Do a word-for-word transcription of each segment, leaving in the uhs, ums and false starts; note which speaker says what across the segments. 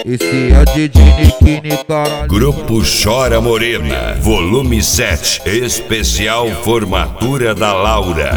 Speaker 1: Esse é o D J Nikini, caralho.
Speaker 2: Grupo Chora Morena, volume sete, especial formatura da Laura.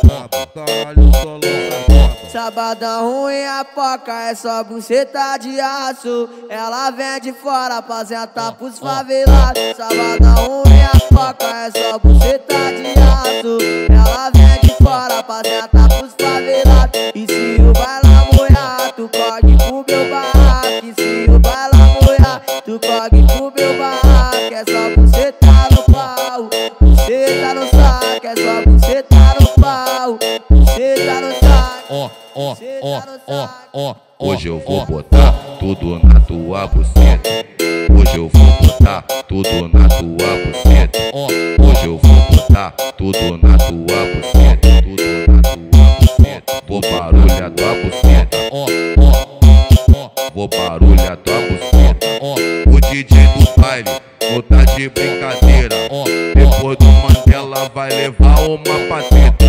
Speaker 3: Sabadão ruim a poca, é só buceta de aço. Ela vem de fora pra sentar pros favelados. Sabadão ruim a poca, é só buceta de aço. Ela vem de fora pra sentar pros favelados. E se o baila molhar, tu pode pro meu barraco. E se o baila molhar, tu pode pro meu barraco. É só buceta no pau, buceta no saco. É só buceta no pau, buceta no saco.
Speaker 1: Ó, ó, ó, ó, ó. Hoje eu vou botar tudo na tua buceta. Hoje eu vou botar tudo na tua buceta. Hoje eu vou botar tudo na tua buceta. Tudo na tua buceta. Vou barulhar tua buceta. Vou barulhar tua buceta. O D J do baile não tá de brincadeira. Depois do Mandela vai levar uma pateta.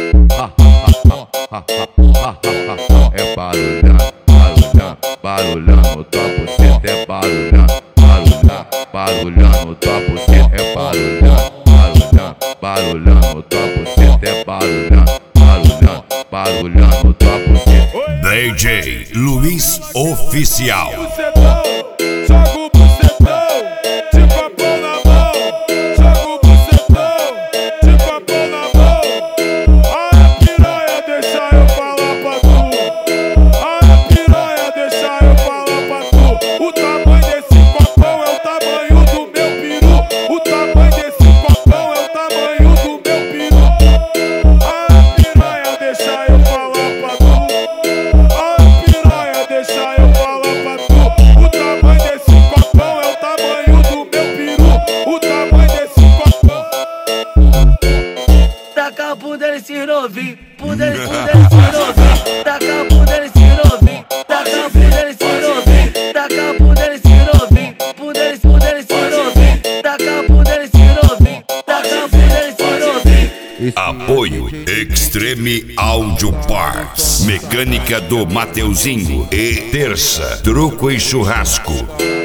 Speaker 1: É barulhando, barulhando, barulhando tua buceta. É barulhando, barulhando, barulhando tua buceta. É barulhando, barulhando, barulhando tua buceta. É barulhando, barulhando, barulhando tua buceta.
Speaker 2: D J Luiz Oficial.
Speaker 4: Joga o bucetão, de papão na mão. Joga o bucetão, de papão na mão. Ai, piranha, deixa eu falar pra tu. Ai, piranha, deixa eu falar pra tu. O tamanho desse copão é o tamanho do meu peru. O tamanho desse copão é o tamanho do meu peru. Ai, piranha, deixa eu falar pra tu. Ai, piranha, deixa eu falar pra tu. O tamanho desse copão é o tamanho do meu peru. O tamanho desse copão.
Speaker 3: Taca a bunda nesse novinho, bunda nesse novinho. Taca a bunda nesse novinho, taca a bunda nesse novinho. Taca a bunda nesse novinho, bunda nesse bunda nesse novinho. Taca a bunda nesse novinho, taca a bunda nesse novinho.
Speaker 2: Apoio Extreme Audio Parts, mecânica do Mateuzinho e Terça, truco e churrasco.